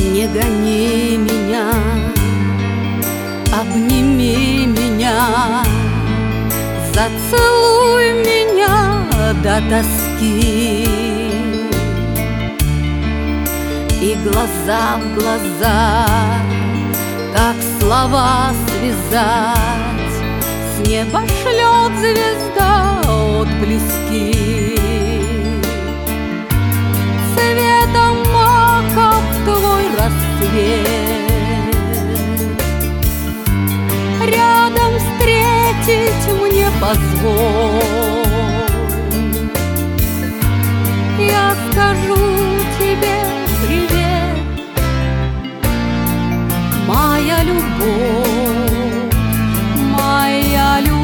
Не гони меня, обними меня, зацелуй меня до тоски. И глаза в глаза, как слова связать, с неба шлет звезда отблески. Цветом мака в твой рассвет рядом встретить мне позволь. Я скажу тебе привет, моя любовь, моя любовь.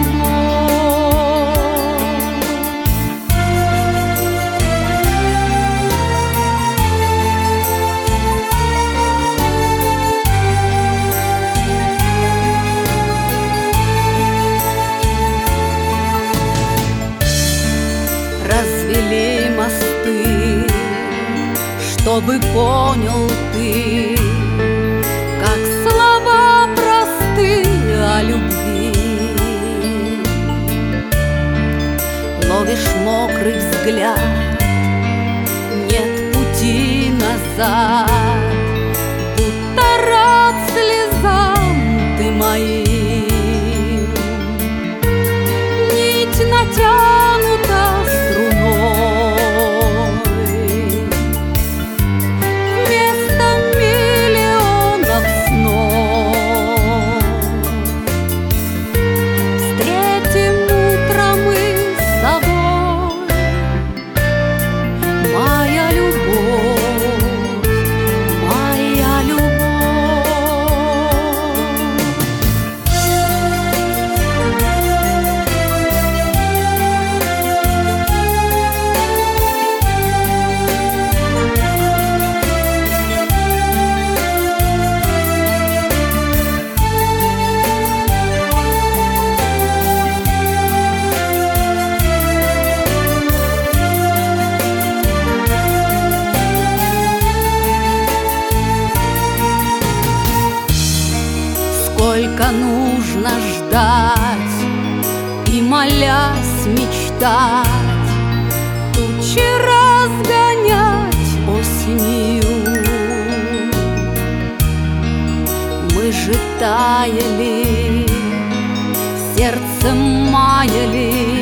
Развели мосты, чтобы понял ты, как слова просты о любви. Ловишь мокрый взгляд, нет пути назад, будто рад слезам ты моим. Нить натянута струной, вместо миллионов снов. Встретим утро мы с тобой, моя любовь, моя любовь. Сколько нужно ждать и, молясь, мечтать, тучи разгонять осенью. Мы же таяли, сердцем маяли,